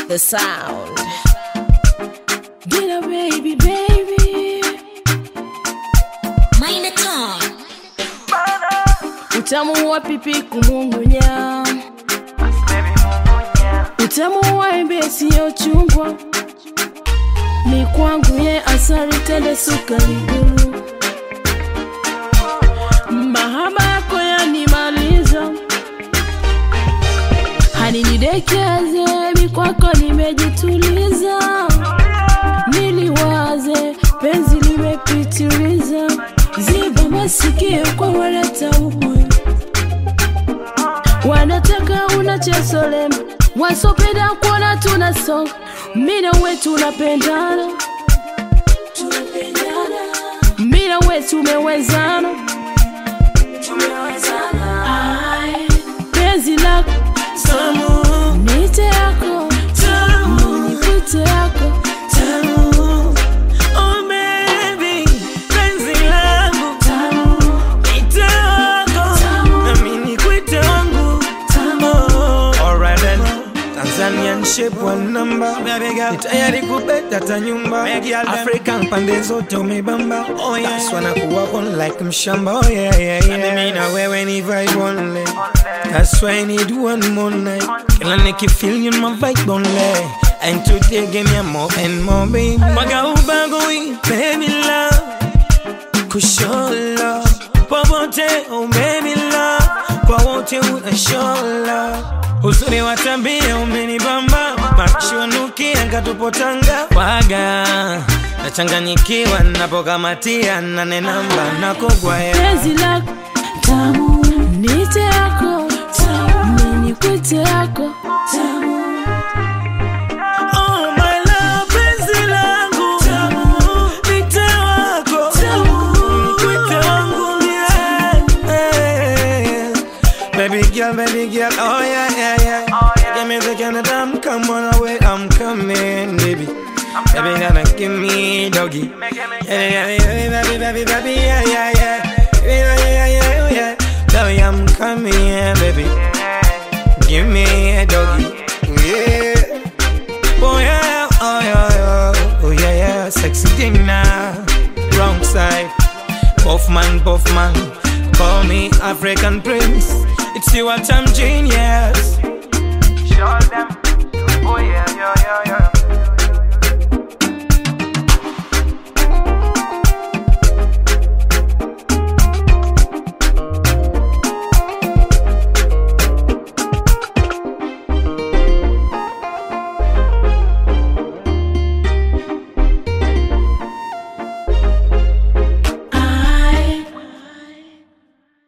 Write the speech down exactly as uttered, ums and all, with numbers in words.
the sound. Get up, baby, baby. Minor Tom. Utamu wa pipi kumungunya, utamu wa embe siyo chungwa, mi kwangu ye asali tende sukari guru. Mahaba yako yanimaliza, hani nidekeze, mi kwako nimejituliza. Niliwaze, penzi limepitiliza, ziba masikio kwa waleta uwe. Wanataka unachesolema, wasopenda kuona tunasonga. Mina we tunapendana, mina we tumewezana, penzi lako tamu, nite yako tamu, nipite yako tamu. Oh baby, penzi langu tamu, nite yako tamu, na mimi nikuite wangu tamu. Alright then, Tanzanian shape one number, baby girl, nitayari kubeta ta nyumba. African pande zote umebamba. Oh yeah, that's wanna kuwa on like mshamba. Oh yeah yeah yeah, and mimi na wewe ni vibe only. That's why I need one more night. Kila nikifeel you my vibe only. And today give me more and more baby. Waga ubagui baby love, kushow love popote. Oh baby love, kwa wote una show love. Uzuri wa tabia umenibamba, macho nukia ngatupotanga. Waga nachanganyikiwa napokamatia nane namba nakogwaya. Penzi lako tamu, nite yako tamu, mimi nikuite yako tamu. Oh my love, penzi langu tamu, nite wako tamu, nikuite wangu yeah. Baby girl, baby girl, oh yeah yeah yeah. Give me the kind of damn, come on away, I'm coming, baby. Baby, gonna give me doggy. Yeah, yeah, yeah, baby, baby, baby, yeah, yeah, yeah. Yeah, yeah, yeah, yeah. Baby, I'm coming, yeah, baby. Give me a doggy. Yeah. Oh, yeah, oh, yeah, yeah. Oh, yeah, yeah. Sexy thing now. Wrong side. Buff man, buff man. Call me African Prince. It's you what I'm genius. Show them.